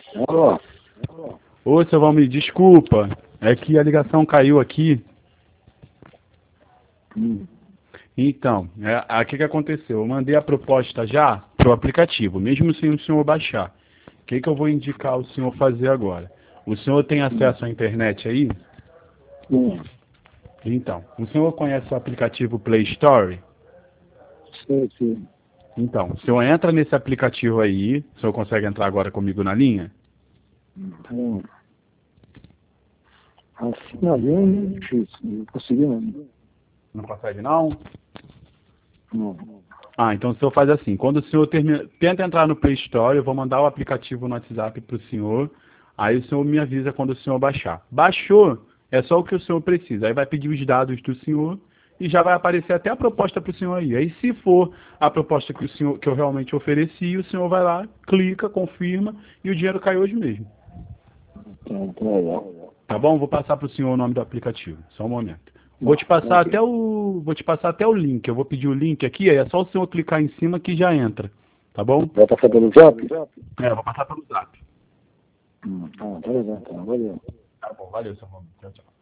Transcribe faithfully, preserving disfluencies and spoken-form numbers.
Alô? Ô, seu Valmir, desculpa. É que a ligação caiu aqui. Hum. Então, é, o que, que aconteceu? Eu mandei a proposta já pro aplicativo, mesmo sem o senhor baixar. O que, que eu vou indicar o senhor fazer agora? O senhor tem acesso à internet aí? Sim, Então, o senhor conhece o aplicativo Play Store? sim, sim. Então, o senhor entra nesse aplicativo aí, o senhor consegue entrar agora comigo na linha? Hum. Assim na linha é difícil, não consegui não. Não consegue não? Não. Ah, então o senhor faz assim, quando o senhor termina, tenta entrar no Play Store, eu vou mandar o aplicativo no WhatsApp para o senhor, aí o senhor me avisa quando o senhor baixar. Baixou, é só o que o senhor precisa, aí vai pedir os dados do senhor e já vai aparecer até a proposta para o senhor aí. Aí se for a proposta que, o senhor, que eu realmente ofereci, o senhor vai lá, clica, confirma e o dinheiro cai hoje mesmo. Então, tá legal. Tá bom? Vou passar para o senhor o nome do aplicativo, só um momento. Vou te Tá passar ok. até o, vou te passar até o link. Eu vou pedir o link aqui, aí é só o senhor clicar em cima que já entra, tá bom? Vai passar pelo zap? É, vou passar pelo zap. Hum. Ah, tá legal, então, valeu. Tá bom, valeu, seu nome. Tchau, tchau.